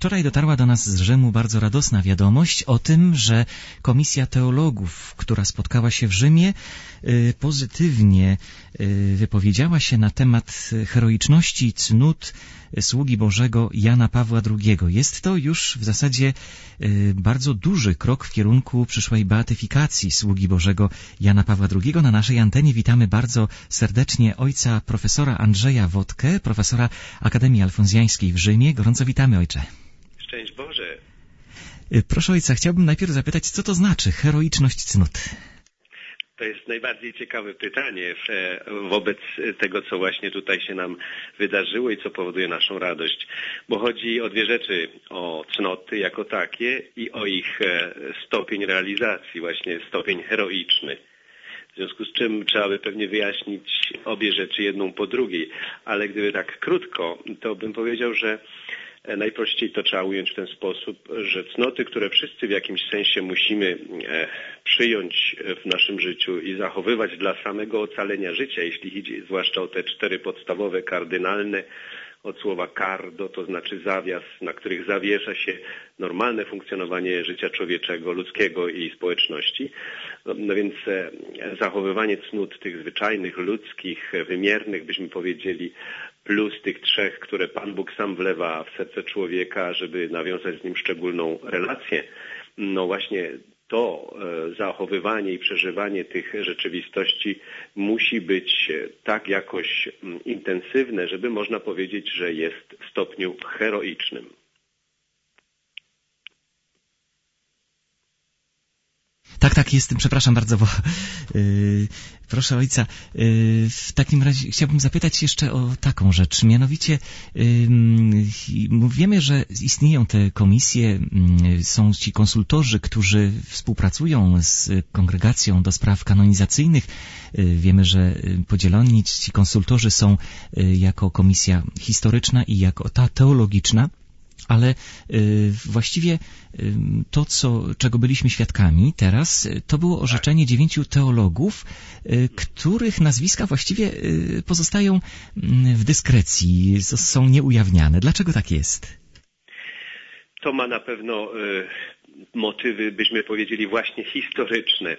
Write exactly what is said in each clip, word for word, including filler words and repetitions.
Wczoraj dotarła do nas z Rzymu bardzo radosna wiadomość o tym, że Komisja Teologów, która spotkała się w Rzymie, pozytywnie wypowiedziała się na temat heroiczności i cnót sługi Bożego Jana Pawła drugiego. Jest to już w zasadzie bardzo duży krok w kierunku przyszłej beatyfikacji sługi Bożego Jana Pawła drugiego. Na naszej antenie witamy bardzo serdecznie ojca profesora Andrzeja Wodkę, profesora Akademii Alfonsjańskiej w Rzymie. Gorąco witamy, ojcze. Szczęść Boże. Proszę ojca, chciałbym najpierw zapytać, co to znaczy heroiczność cnót? To jest najbardziej ciekawe pytanie wobec tego, co właśnie tutaj się nam wydarzyło i co powoduje naszą radość. Bo chodzi o dwie rzeczy, o cnoty jako takie i o ich stopień realizacji, właśnie stopień heroiczny. W związku z czym trzeba by pewnie wyjaśnić obie rzeczy jedną po drugiej. Ale gdyby tak krótko, to bym powiedział, że najprościej to trzeba ująć w ten sposób, że cnoty, które wszyscy w jakimś sensie musimy przyjąć w naszym życiu i zachowywać dla samego ocalenia życia, jeśli chodzi zwłaszcza o te cztery podstawowe, kardynalne, od słowa cardo, to znaczy zawias, na których zawiesza się normalne funkcjonowanie życia człowieczego, ludzkiego i społeczności. No, no więc zachowywanie cnót tych zwyczajnych, ludzkich, wymiernych, byśmy powiedzieli, plus tych trzech, które Pan Bóg sam wlewa w serce człowieka, żeby nawiązać z nim szczególną relację, no właśnie to zachowywanie i przeżywanie tych rzeczywistości musi być tak jakoś intensywne, żeby można powiedzieć, że jest w stopniu heroicznym. Tak, tak, jestem, przepraszam bardzo, bo yy, proszę ojca, yy, w takim razie chciałbym zapytać jeszcze o taką rzecz, mianowicie yy, wiemy, że istnieją te komisje, yy, są ci konsultorzy, którzy współpracują z kongregacją do spraw kanonizacyjnych, yy, wiemy, że podzieloni ci konsultorzy są yy, jako komisja historyczna i jako ta teologiczna. Ale y, właściwie y, to, co, czego byliśmy świadkami teraz, to było orzeczenie dziewięciu teologów, y, których nazwiska właściwie y, pozostają w dyskrecji, są nieujawniane. Dlaczego tak jest? To ma na pewno y, motywy, byśmy powiedzieli, właśnie historyczne.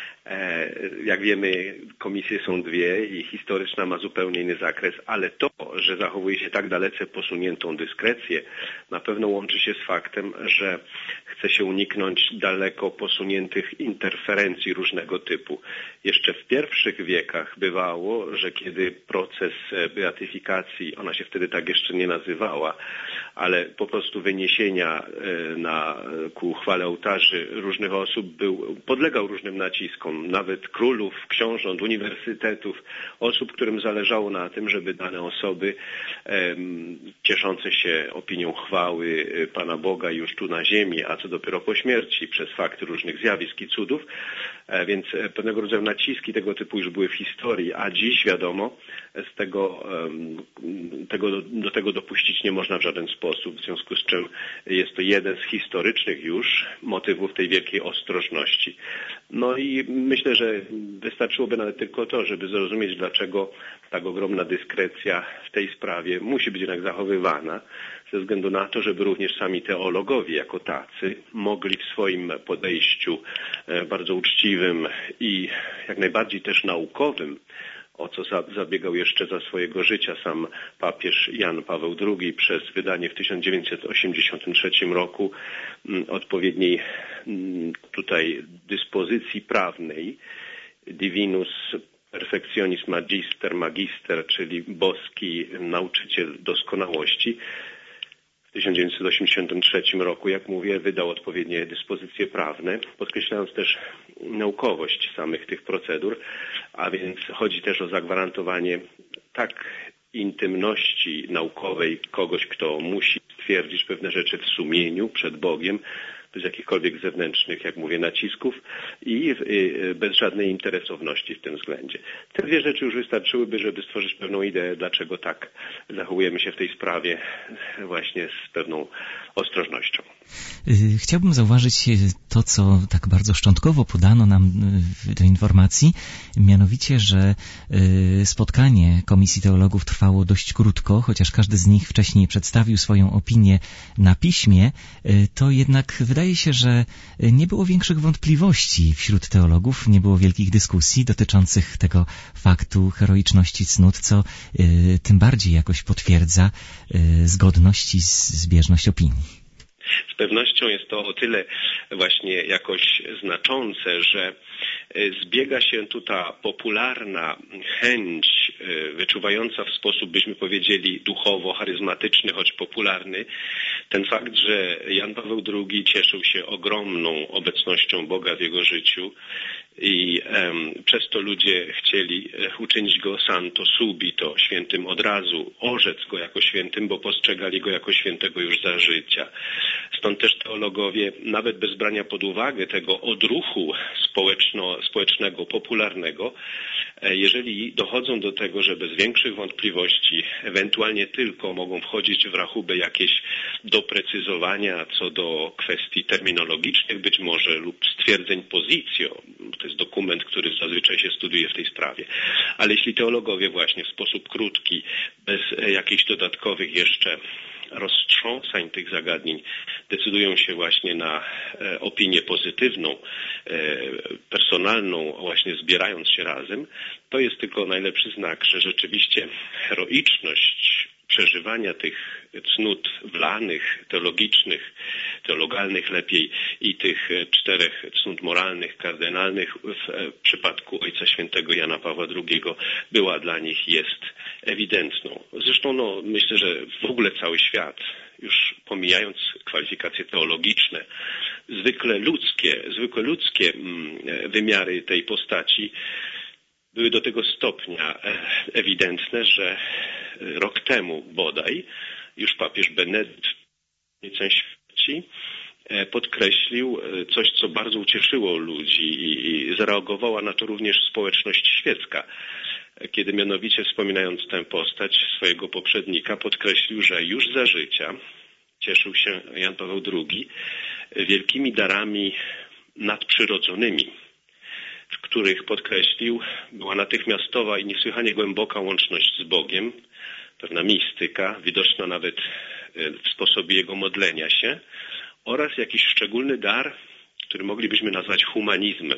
Jak wiemy, komisje są dwie i historyczna ma zupełnie inny zakres, ale to, że zachowuje się tak dalece posuniętą dyskrecję, na pewno łączy się z faktem, że chce się uniknąć daleko posuniętych interferencji różnego typu. Jeszcze w pierwszych wiekach bywało, że kiedy proces beatyfikacji, ona się wtedy tak jeszcze nie nazywała, ale po prostu wyniesienia na, ku chwale ołtarzy różnych osób był, podlegał różnym naciskom, nawet królów, książąt, uniwersytetów, osób, którym zależało na tym, żeby dane osoby um, cieszące się opinią chwały Pana Boga już tu na ziemi, a co dopiero po śmierci przez fakty różnych zjawisk i cudów, e, więc pewnego rodzaju naciski tego typu już były w historii, a dziś wiadomo, z tego, um, tego do, do tego dopuścić nie można w żaden sposób, w związku z czym jest to jeden z historycznych już motywów tej wielkiej ostrożności. No i myślę, że wystarczyłoby nawet tylko to, żeby zrozumieć, dlaczego tak ogromna dyskrecja w tej sprawie musi być jednak zachowywana, ze względu na to, żeby również sami teologowie jako tacy mogli w swoim podejściu bardzo uczciwym i jak najbardziej też naukowym, o co zabiegał jeszcze za swojego życia sam papież Jan Paweł drugi przez wydanie w tysiąc dziewięćset osiemdziesiątym trzecim roku odpowiedniej tutaj dyspozycji prawnej Divinus Perfectionis Magister Magister, czyli boski nauczyciel doskonałości. W tysiąc dziewięćset osiemdziesiątym trzecim roku, jak mówię, wydał odpowiednie dyspozycje prawne, podkreślając też naukowość samych tych procedur, a więc chodzi też o zagwarantowanie tak intymności naukowej kogoś, kto musi stwierdzić pewne rzeczy w sumieniu przed Bogiem, bez jakichkolwiek zewnętrznych, jak mówię, nacisków i bez żadnej interesowności w tym względzie. Te dwie rzeczy już wystarczyłyby, żeby stworzyć pewną ideę, dlaczego tak zachowujemy się w tej sprawie właśnie z pewną ostrożnością. Chciałbym zauważyć to, co tak bardzo szczątkowo podano nam do informacji, mianowicie, że spotkanie Komisji Teologów trwało dość krótko, chociaż każdy z nich wcześniej przedstawił swoją opinię na piśmie, to jednak wydaje się, że nie było większych wątpliwości wśród teologów, nie było wielkich dyskusji dotyczących tego faktu heroiczności cnót, co tym bardziej jakoś potwierdza zgodność i zbieżność opinii. Z pewnością jest to o tyle właśnie jakoś znaczące, że zbiega się tu ta popularna chęć wyczuwająca w sposób, byśmy powiedzieli, duchowo, charyzmatyczny, choć popularny, ten fakt, że Jan Paweł drugi cieszył się ogromną obecnością Boga w jego życiu i um, przez to ludzie chcieli uczynić go santo subito, świętym od razu, orzec go jako świętym, bo postrzegali go jako świętego już za życia. Stąd też teologowie, nawet bez brania pod uwagę tego odruchu społeczno, społecznego, popularnego, jeżeli dochodzą do tego, że bez większych wątpliwości, ewentualnie tylko mogą wchodzić w rachubę jakieś doprecyzowania co do kwestii terminologicznych być może lub stwierdzeń pozycjo, to jest dokument, który zazwyczaj się studiuje w tej sprawie, ale jeśli teologowie właśnie w sposób krótki, bez jakichś dodatkowych jeszcze roztrząsań tych zagadnień decydują się właśnie na e, opinię pozytywną, e, personalną, właśnie zbierając się razem, to jest tylko najlepszy znak, że rzeczywiście heroiczność przeżywania tych cnót wlanych, teologicznych, teologalnych lepiej i tych czterech cnót moralnych, kardynalnych w przypadku Ojca Świętego Jana Pawła drugiego była dla nich, jest ewidentną. Zresztą no, myślę, że w ogóle cały świat, już pomijając kwalifikacje teologiczne, zwykle ludzkie, zwykle ludzkie wymiary tej postaci były do tego stopnia ewidentne, że rok temu bodaj już papież Benedykt śmierci podkreślił coś, co bardzo ucieszyło ludzi i zareagowała na to również społeczność świecka, kiedy mianowicie wspominając tę postać swojego poprzednika podkreślił, że już za życia cieszył się Jan Paweł drugi wielkimi darami nadprzyrodzonymi, w których podkreślił, była natychmiastowa i niesłychanie głęboka łączność z Bogiem, pewna mistyka, widoczna nawet w sposobie jego modlenia się oraz jakiś szczególny dar, który moglibyśmy nazwać humanizmem.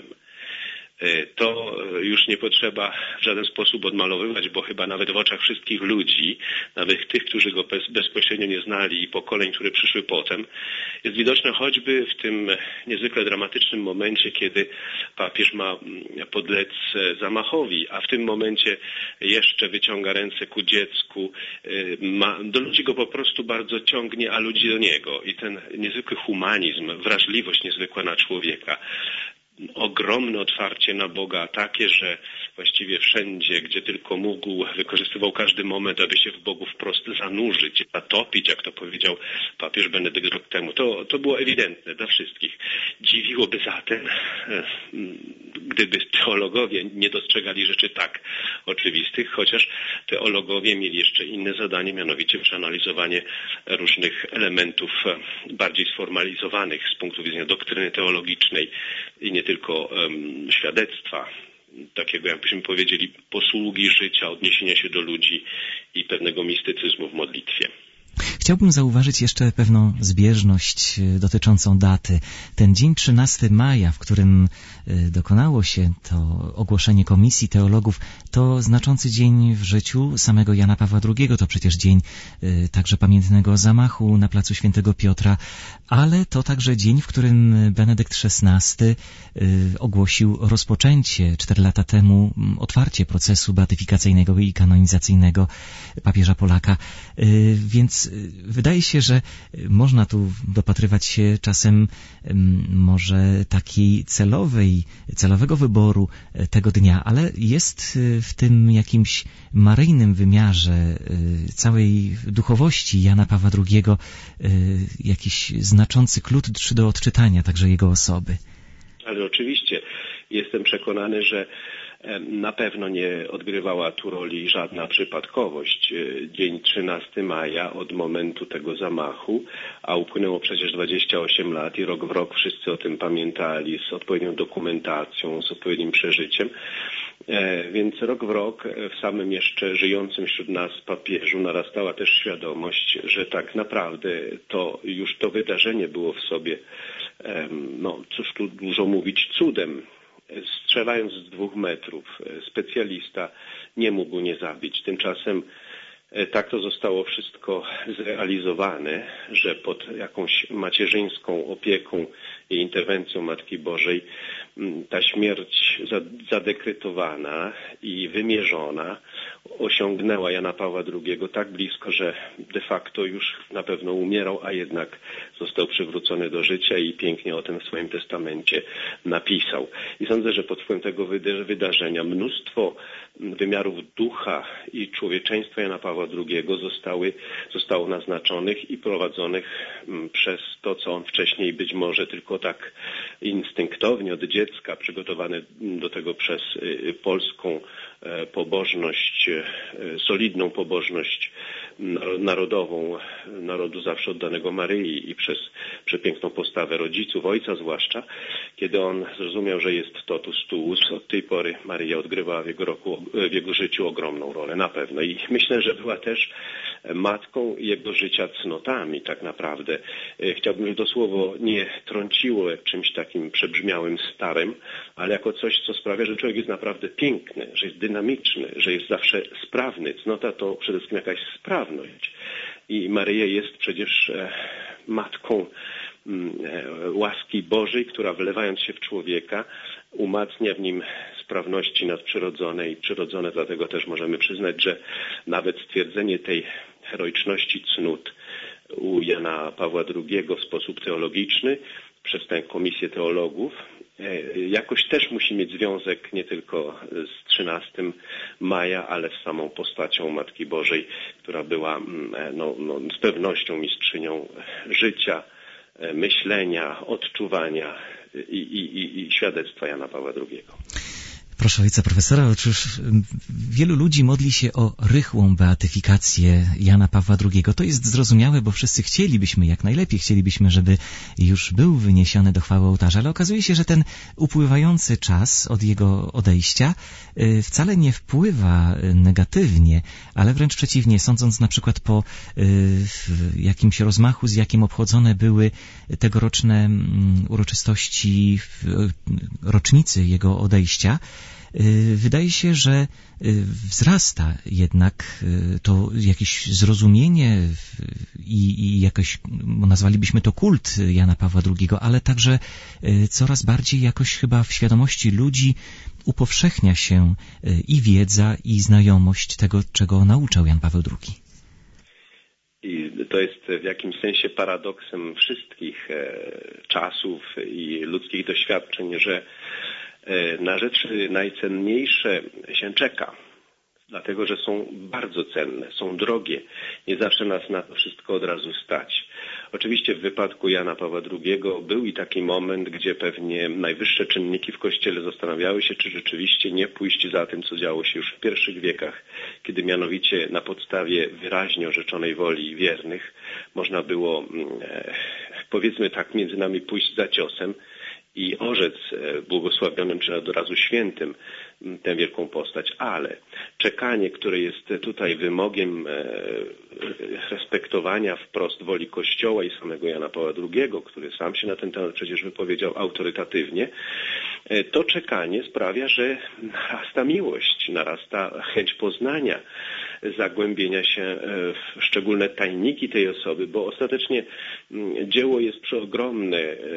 To już nie potrzeba w żaden sposób odmalowywać, bo chyba nawet w oczach wszystkich ludzi, nawet tych, którzy go bezpośrednio nie znali i pokoleń, które przyszły potem, jest widoczne choćby w tym niezwykle dramatycznym momencie, kiedy papież ma podlec zamachowi, a w tym momencie jeszcze wyciąga ręce ku dziecku, ma, do ludzi go po prostu bardzo ciągnie, a ludzi do niego. I ten niezwykły humanizm, wrażliwość niezwykła na człowieka, ogromne otwarcie na Boga, takie, że właściwie wszędzie, gdzie tylko mógł, wykorzystywał każdy moment, aby się w Bogu wprost zanurzyć, zatopić, jak to powiedział papież Benedykt rok temu. To, to było ewidentne dla wszystkich. Dziwiłoby zatem, gdyby teologowie nie dostrzegali rzeczy tak oczywistych, chociaż teologowie mieli jeszcze inne zadanie, mianowicie przeanalizowanie różnych elementów bardziej sformalizowanych z punktu widzenia doktryny teologicznej i nie tylko um, świadectwa, takiego jakbyśmy powiedzieli posługi życia, odniesienia się do ludzi i pewnego mistycyzmu w modlitwie. Chciałbym zauważyć jeszcze pewną zbieżność dotyczącą daty. Ten dzień trzynastego maja, w którym dokonało się to ogłoszenie Komisji Teologów, to znaczący dzień w życiu samego Jana Pawła drugiego. To przecież dzień także pamiętnego zamachu na placu Świętego Piotra, ale to także dzień, w którym Benedykt szesnasty ogłosił rozpoczęcie cztery lata temu otwarcie procesu beatyfikacyjnego i kanonizacyjnego papieża Polaka. Więc teraz wydaje się, że można tu dopatrywać się czasem może takiej celowej, celowego wyboru tego dnia, ale jest w tym jakimś maryjnym wymiarze całej duchowości Jana Pawła drugiego jakiś znaczący klucz do odczytania także jego osoby. Ale oczywiście jestem przekonany, że na pewno nie odgrywała tu roli żadna przypadkowość. Dzień trzynastego maja od momentu tego zamachu, a upłynęło przecież dwadzieścia osiem lat i rok w rok wszyscy o tym pamiętali z odpowiednią dokumentacją, z odpowiednim przeżyciem. Więc rok w rok w samym jeszcze żyjącym wśród nas papieżu narastała też świadomość, że tak naprawdę to już to wydarzenie było w sobie, no cóż tu dużo mówić, cudem. Strzelając z dwóch metrów, specjalista nie mógł nie zabić. Tymczasem tak to zostało wszystko zrealizowane, że pod jakąś macierzyńską opieką i interwencją Matki Bożej ta śmierć zadekretowana i wymierzona osiągnęła Jana Pawła drugiego tak blisko, że de facto już na pewno umierał, a jednak został przywrócony do życia i pięknie o tym w swoim testamencie napisał. I sądzę, że pod wpływem tego wydarzenia mnóstwo wymiarów ducha i człowieczeństwa Jana Pawła drugiego zostały, zostało naznaczonych i prowadzonych przez to, co on wcześniej być może tylko tak instynktownie od dziecka, przygotowany do tego przez polską pobożność, solidną pobożność narodową, narodu zawsze oddanego Maryi i przez przepiękną postawę rodziców, ojca zwłaszcza, kiedy on zrozumiał, że jest totus tuus, od tej pory Maryja odgrywała w jego, roku, w jego życiu ogromną rolę, na pewno. I myślę, że była też matką jego życia cnotami, tak naprawdę. Chciałbym, żeby to słowo nie trąciło jak czymś takim przebrzmiałym, starym, ale jako coś, co sprawia, że człowiek jest naprawdę piękny, że jest dynamiczny, że jest zawsze sprawny. Cnota to przede wszystkim jakaś sprawność. I Maryja jest przecież matką łaski Bożej, która wlewając się w człowieka umacnia w nim sprawności nadprzyrodzone i przyrodzone, dlatego też możemy przyznać, że nawet stwierdzenie tej heroiczności cnót u Jana Pawła drugiego w sposób teologiczny przez tę komisję teologów jakoś też musi mieć związek nie tylko z trzynastego maja, ale z samą postacią Matki Bożej, która była no, no, z pewnością mistrzynią życia, myślenia, odczuwania i, i, i świadectwa Jana Pawła drugiego. Proszę ojca profesora, otóż wielu ludzi modli się o rychłą beatyfikację Jana Pawła drugiego. To jest zrozumiałe, bo wszyscy chcielibyśmy, jak najlepiej chcielibyśmy, żeby już był wyniesiony do chwały ołtarza, ale okazuje się, że ten upływający czas od jego odejścia wcale nie wpływa negatywnie, ale wręcz przeciwnie, sądząc na przykład po jakimś rozmachu, z jakim obchodzone były tegoroczne uroczystości rocznicy jego odejścia, wydaje się, że wzrasta jednak to jakieś zrozumienie i, i jakoś, nazwalibyśmy to kult Jana Pawła drugiego, ale także coraz bardziej jakoś chyba w świadomości ludzi upowszechnia się i wiedza, i znajomość tego, czego nauczał Jan Paweł drugi. I to jest w jakimś sensie paradoksem wszystkich czasów i ludzkich doświadczeń, że na rzeczy najcenniejsze się czeka, dlatego że są bardzo cenne, są drogie. Nie zawsze nas na to wszystko od razu stać. Oczywiście w wypadku Jana Pawła drugiego był i taki moment, gdzie pewnie najwyższe czynniki w Kościele zastanawiały się, czy rzeczywiście nie pójść za tym, co działo się już w pierwszych wiekach, kiedy mianowicie na podstawie wyraźnie orzeczonej woli wiernych można było, powiedzmy tak, między nami pójść za ciosem i orzec błogosławionym czy od razu świętym tę wielką postać, ale czekanie, które jest tutaj wymogiem respektowania wprost woli Kościoła i samego Jana Pawła drugiego, który sam się na ten temat przecież wypowiedział autorytatywnie, to czekanie sprawia, że narasta miłość, narasta chęć poznania, zagłębienia się w szczególne tajniki tej osoby, bo ostatecznie dzieło jest przeogromne,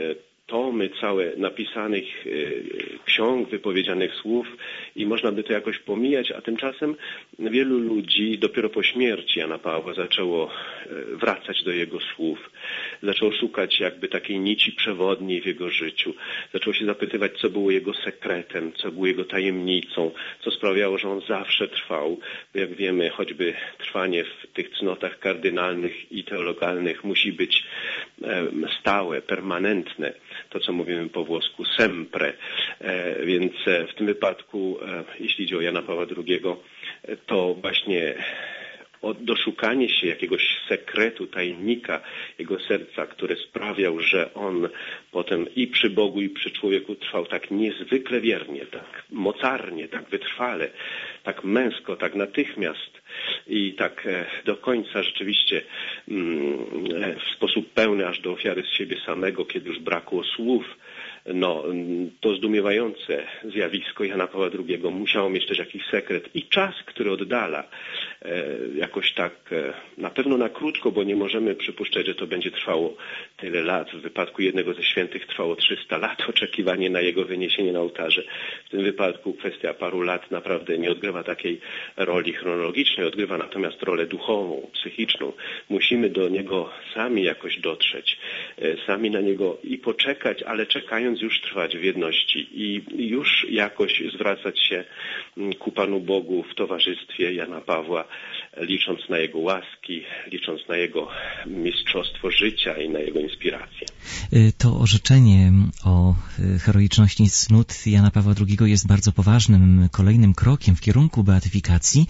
tomy całe napisanych ksiąg, wypowiedzianych słów i można by to jakoś pomijać, a tymczasem wielu ludzi dopiero po śmierci Jana Pawła zaczęło wracać do jego słów, zaczęło szukać jakby takiej nici przewodniej w jego życiu, zaczęło się zapytywać, co było jego sekretem, co było jego tajemnicą, co sprawiało, że on zawsze trwał. Bo jak wiemy, choćby trwanie w tych cnotach kardynalnych i teologalnych musi być stałe, permanentne. To, co mówimy po włosku sempre. Więc w tym wypadku, jeśli idzie o Jana Pawła drugiego, to właśnie doszukanie się jakiegoś sekretu, tajemnika jego serca, który sprawiał, że on potem i przy Bogu, i przy człowieku trwał tak niezwykle wiernie, tak mocarnie, tak wytrwale, tak męsko, tak natychmiast i tak do końca rzeczywiście w sposób pełny aż do ofiary z siebie samego, kiedy już brakło słów. No, to zdumiewające zjawisko Jana Pawła drugiego musiało mieć też jakiś sekret i czas, który oddala e, jakoś tak, e, na pewno na krótko, bo nie możemy przypuszczać, że to będzie trwało tyle lat. W wypadku jednego ze świętych trwało trzysta lat oczekiwanie na jego wyniesienie na ołtarze. W tym wypadku kwestia paru lat naprawdę nie odgrywa takiej roli chronologicznej, odgrywa natomiast rolę duchową, psychiczną. Musimy do niego sami jakoś dotrzeć, e, sami na niego i poczekać, ale czekając już trwać w jedności i już jakoś zwracać się ku Panu Bogu w towarzystwie Jana Pawła, licząc na Jego łaski, licząc na Jego mistrzostwo życia i na Jego inspirację. To orzeczenie o heroiczności cnót Jana Pawła drugiego jest bardzo poważnym kolejnym krokiem w kierunku beatyfikacji.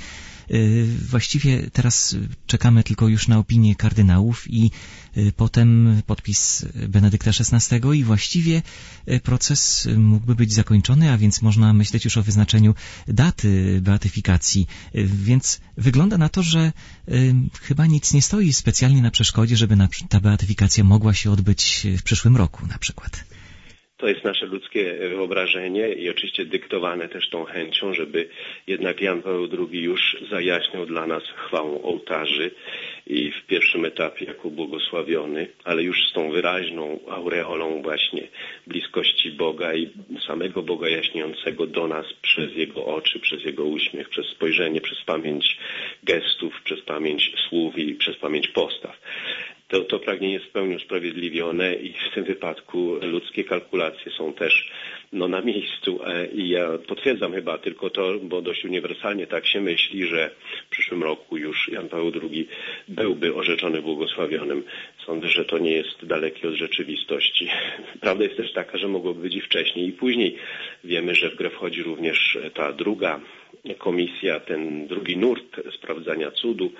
Właściwie teraz czekamy tylko już na opinię kardynałów i potem podpis Benedykta szesnastego i właściwie proces mógłby być zakończony, a więc można myśleć już o wyznaczeniu daty beatyfikacji. Więc wygląda na to, że chyba nic nie stoi specjalnie na przeszkodzie, żeby ta beatyfikacja mogła się odbyć w przyszłym roku na przykład. To jest nasze ludzkie wyobrażenie i oczywiście dyktowane też tą chęcią, żeby jednak Jan Paweł drugi już zajaśniał dla nas chwałą ołtarzy i w pierwszym etapie jako błogosławiony, ale już z tą wyraźną aureolą właśnie bliskości Boga i samego Boga jaśniejącego do nas przez Jego oczy, przez Jego uśmiech, przez spojrzenie, przez pamięć gestów, przez pamięć słów i przez pamięć postaw. To, to pragnienie jest w pełni usprawiedliwione i w tym wypadku ludzkie kalkulacje są też no, na miejscu i ja potwierdzam chyba tylko to, bo dość uniwersalnie tak się myśli, że w przyszłym roku już Jan Paweł drugi byłby orzeczony błogosławionym. Sądzę, że to nie jest dalekie od rzeczywistości. Prawda jest też taka, że mogłoby być i wcześniej i później. Wiemy, że w grę wchodzi również ta druga komisja, ten drugi nurt sprawdzania cudu.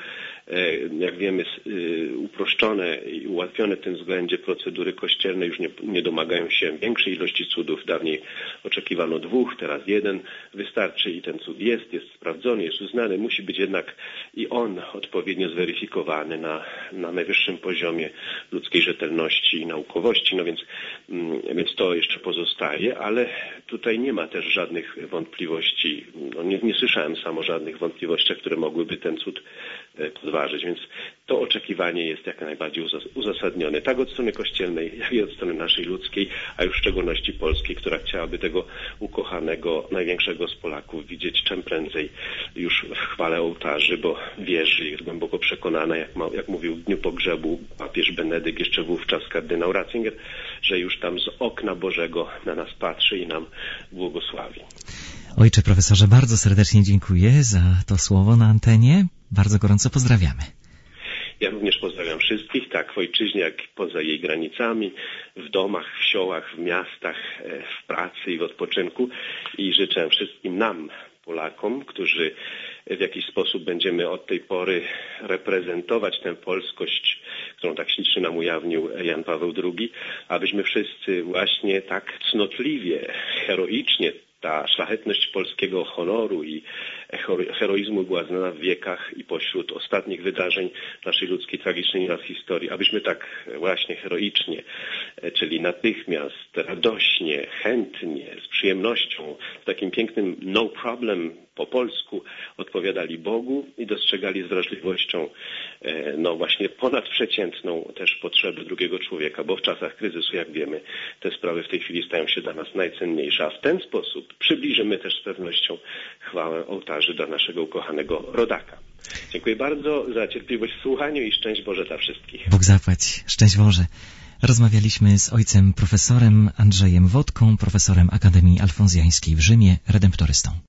Jak wiemy, uproszczone i ułatwione w tym względzie procedury kościelne już nie, nie domagają się większej ilości cudów. Dawniej oczekiwano dwóch, teraz jeden wystarczy i ten cud jest, jest sprawdzony, jest uznany. Musi być jednak i on odpowiednio zweryfikowany na, na najwyższym poziomie ludzkiej rzetelności i naukowości. No więc, więc to jeszcze pozostaje, ale tutaj nie ma też żadnych wątpliwości. No nie, nie słyszałem sam o żadnych wątpliwościach, które mogłyby ten cud podważyć, więc to oczekiwanie jest jak najbardziej uzasadnione, tak od strony kościelnej, jak i od strony naszej ludzkiej, a już w szczególności polskiej, która chciałaby tego ukochanego, największego z Polaków widzieć czym prędzej już w chwale ołtarzy, bo wierzy, jest głęboko przekonana, jak, ma, jak mówił w dniu pogrzebu papież Benedykt, jeszcze wówczas kardynał Ratzinger, że już tam z okna Bożego na nas patrzy i nam błogosławi. Ojcze profesorze, bardzo serdecznie dziękuję za to słowo na antenie. Bardzo gorąco pozdrawiamy. Ja również pozdrawiam wszystkich, tak w ojczyźnie, jak i poza jej granicami, w domach, w siołach, w miastach, w pracy i w odpoczynku i życzę wszystkim nam, Polakom, którzy w jakiś sposób będziemy od tej pory reprezentować tę polskość, którą tak ślicznie nam ujawnił Jan Paweł drugi, abyśmy wszyscy właśnie tak cnotliwie, heroicznie, ta szlachetność polskiego honoru i heroizmu była znana w wiekach i pośród ostatnich wydarzeń naszej ludzkiej, tragicznej nieraz historii, abyśmy tak właśnie heroicznie, czyli natychmiast, radośnie, chętnie, z przyjemnością, z takim pięknym no problem po polsku, odpowiadali Bogu i dostrzegali z wrażliwością no właśnie ponadprzeciętną też potrzeby drugiego człowieka, bo w czasach kryzysu, jak wiemy, te sprawy w tej chwili stają się dla nas najcenniejsze, a w ten sposób przybliżymy też z pewnością chwałę ołtarzy dla naszego ukochanego rodaka. Dziękuję bardzo za cierpliwość w słuchaniu i szczęść Boże dla wszystkich. Bóg zapłać, szczęść Boże. Rozmawialiśmy z ojcem profesorem Andrzejem Wodką, profesorem Akademii Alfonsjańskiej w Rzymie, redemptorystą.